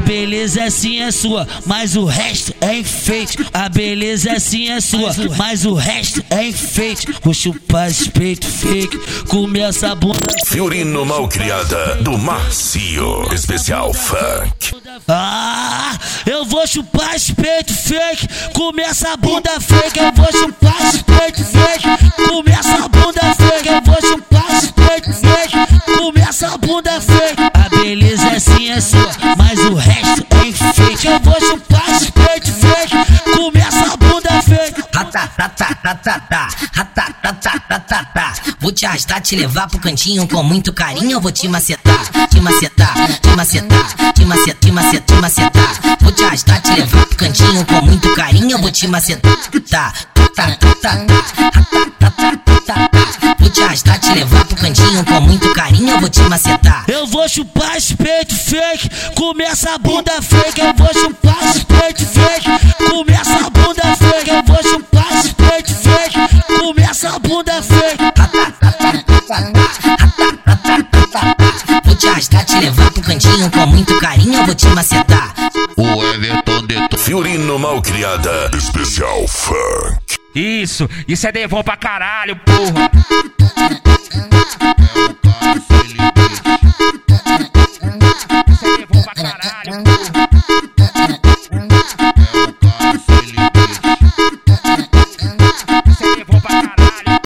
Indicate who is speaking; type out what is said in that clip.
Speaker 1: beleza sim é sua, mas o resto é enfeite. A beleza sim é sua, mas o resto é enfeite. Vou chupar esse peito fake, comer essa bunda.
Speaker 2: Fiorino Malcriada do Macio Especial Funk.
Speaker 1: Ah, eu vou chupar esse peito fake, comer essa bunda fake. Eu vou chupar esse peito fake, comer essa bunda fake. Eu vou chupar esse peito fake, comer essa bunda fake. A beleza sim é sua, mas o resto é enfeite. Eu vou chupar esse peito fake, comer essa bunda fake.
Speaker 3: Vou te arrastar, te levar pro cantinho com muito carinho. Eu vou te macetar, te macetar, te macetar, te macetar, te macetar, te macetar. Vou te arrastar, te levar pro cantinho com muito carinho. Eu vou te macetar, vou te arrastar, te levar pro cantinho com muito carinho. Eu vou te macetar.
Speaker 1: Eu vou chupar esse peito fake, comer essa bunda fake. Eu vou chupar esse peito fake, comer essa bunda fake. Eu vou chupar esse peito fake, comer essa bunda fake.
Speaker 3: Vou te arrastar, te levar pro cantinho com muito carinho. Eu vou te macetar.
Speaker 2: O Everton de Fiorino Malcriada Especial Funk.
Speaker 4: Isso é devon pra caralho, porra.